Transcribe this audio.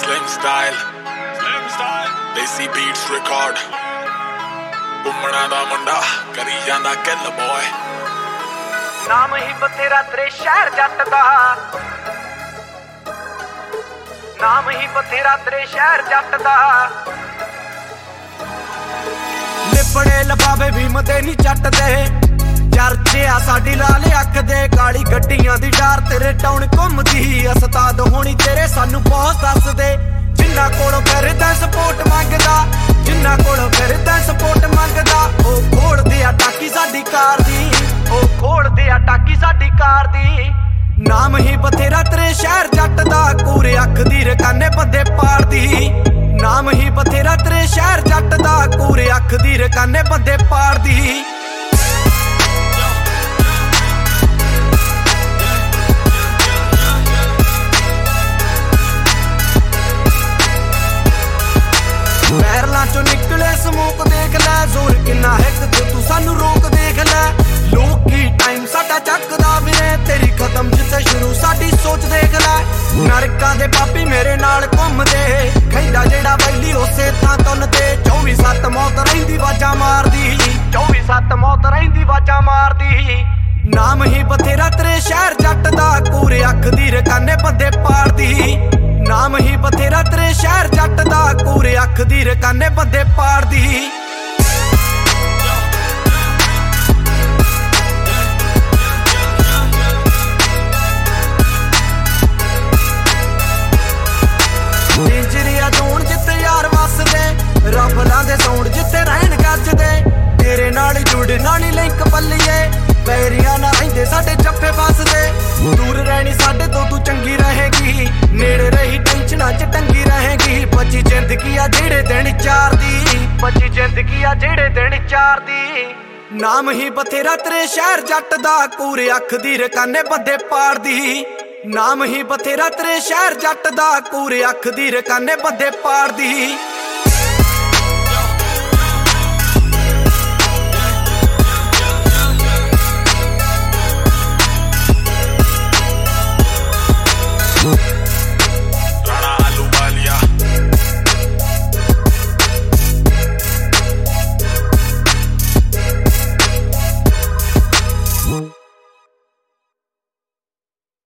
Slim style ਦੇਸੀ beats record ਘੁੰਮਣਾ ਦਾ ਮੁੰਡਾ ਕਰੀ ਜਾਂਦਾ ਕਿll boy ਨਾਮ ਹੀ ਬਥੇਰਾ ਤੇਰੇ ਸ਼ਹਿਰ ਜੱਟ ਦਾ ਨਾਮ ਹੀ ਬਥੇਰਾ ਤੇਰੇ ਸ਼ਹਿਰ ਜੱਟ ਦਾ ਲਿਪੜੇ ਲਬਾਵੇ ਭੀਮ ਦੇ ਨਹੀਂ ਜੱਟ ਦੇ ਚਰਚੇ ਆ ਸਾਡੀ ਲਾਲ ਅੱਖ ਦੇ ਕਾਲੀ ਗੱਡੀਆਂ ਦੀ ਡਾਰ ਤੇਰੇ ਟਾਉਣ ਘੁੰਮਦੀ ਉਸਤਾਦ ਹੋਣੀ ਤੇਰੇ ਸਾਨੂੰ ਬਹੁਤ ਦੱਸਦੇ ਜਿੰਨਾ ਕੋਲੋਂ ਫਿਰਦਾ ਸਪੋਰਟ ਮੰਗਦਾ ਜਿੰਨਾ ਕੋਲੋਂ ਫਿਰਦਾ ਸਪੋਰਟ ਮੰਗਦਾ ਉਹ ਖੋਲਦੇ ਆ ਟਾਕੀ ਸਾਡੀ ਕਾਰ ਦੀ ਉਹ ਖੋਲਦੇ ਆ ਟਾਕੀ ਸਾਡੀ ਕਾਰ ਦੀ ਨਾਮ ਹੀ ਬਥੇਰਾ ਤੇਰੇ ਸ਼ਹਿਰ ਜੱਟ ਦਾ ਕੂਰੇ ਅੱਖ ਦੀ ਰਕਾਨੇ ਬੰਦੇ ਪਾੜਦੀ ਨਾਮ ਹੀ ਬਥੇਰਾ ਤੇਰੇ ਸ਼ਹਿਰ ਜੱਟ ਦਾ ਕੂਰੇ ਅੱਖ ਦੀ ਰਕਾਨੇ ਬੰਦੇ ਪਾੜਦੀ ਪੈਰਲਾਂ ਚੋਂ ਨਿਕਲੇ ਸਮੋਕ ਦੇਖ ਲੈ ਜ਼ੋਰ ਕਿੰਨਾ ਹੈ ਕਿ ਤੂੰ ਸਾਨੂੰ ਰੋਕ ਦੇਖ ਲੈ ਲੋਕੀ ਟਾਈਮ ਸਾਡਾ ਚੱਕਦਾ ਵੀਰੇ ਤੇਰੀ ਖਤਮ ਜਿੱਥੇ ਸ਼ੁਰੂ ਸਾਡੀ ਸੋਚ ਦੇਖ ਲੈ ਨਰਕਾਂ ਦੇ ਪਾਪੀ ਮੇਰੇ ਨਾਲ ਘੁੰਮਦੇ ਖੈਂਦਾ ਜਿਹੜਾ ਬੈਲੀ ਉਸੇ ਥਾਂ ਤੁੰਨ ਤੇ 24/7 ਮੌਤ ਰਹਿੰਦੀ ਵਾਜਾਂ ਮਾਰਦੀ 24/7 ਮੌਤ ਰਹਿੰਦੀ ਵਾਜਾਂ ਮਾਰਦੀ ਨਾਮ ਹੀ ਬਥੇਰਾ ਤੇਰੇ ਸ਼ਹਿਰ ਜੱਟ ਦਾ ਕੂਰੇ ਅੱਖ ਦੀ ਰਕਾਨੇ ਬੰਦੇ ਪਾੜਦੀ ਨਾਮ ਹੀ ਬਥੇਰਾ ਤੇਰੇ ਸ਼ਹਿਰ ਜੱਟ ਦਾ ਕੂਰੇ ਅੱਖ ਦੀ ਰਕਾਨੇ ਬੰਦੇ ਪਾੜਦੀ ਇੰਜਰੀਆ ਜੋਣ ਜਿੱਥੇ ਯਾਰ ਵਸਦੇ ਰੱਬਲਾਂ ਦੇ ਸੌਂਡ ਜਿੱਥੇ ਰਹਿਣ ਗੱਜਦੇ ਤੇਰੇ ਨਾਲ ਜੁੜਨਾ ਨੀ ਲਿੰਕ ਪੱਲੀਏ ਪੈਰੀਆਂ ਨਾ ਰਹਿੰਦੇ ਸਾਡੇ ਜੱਫੇ ਫਸਦੇ ਦੂਰ ਰਹਿਣੀ ਸਾਡੇ ਤੋਂ ਤੂੰ ਚੰਗੀ ਰਹੇਗੀ ਨੇੜੇ ਰਹੀ ਟੈਨਸ਼ਨਾਂ ਚ ਟੰਗੀ ਰਹੇਗੀ ਬੱਚੀ ਜ਼ਿੰਦਗੀ ਆ ਜਿਹੜੇ ਦਿਨ ਚਾਰ ਦੀ ਬੱਚੀ ਜ਼ਿੰਦਗੀ ਆ ਜਿਹੜੇ ਦਿਨ ਚਾਰ ਦੀ ਨਾਮ ਹੀ ਬਥੇਰਾ ਤੇਰੇ ਸ਼ਹਿਰ ਜੱਟ ਦਾ ਕੂਰੇ ਅੱਖ ਦੀ ਰਕਾਨੇ ਬੰਦੇ ਪਾੜਦੀ ਨਾਮ ਹੀ ਬਥੇਰਾ ਤੇਰੇ ਸ਼ਹਿਰ ਜੱਟ ਦਾ ਕੂਰੇ ਅੱਖ ਦੀ ਰਕਾਨੇ ਬੰਦੇ ਪਾੜਦੀ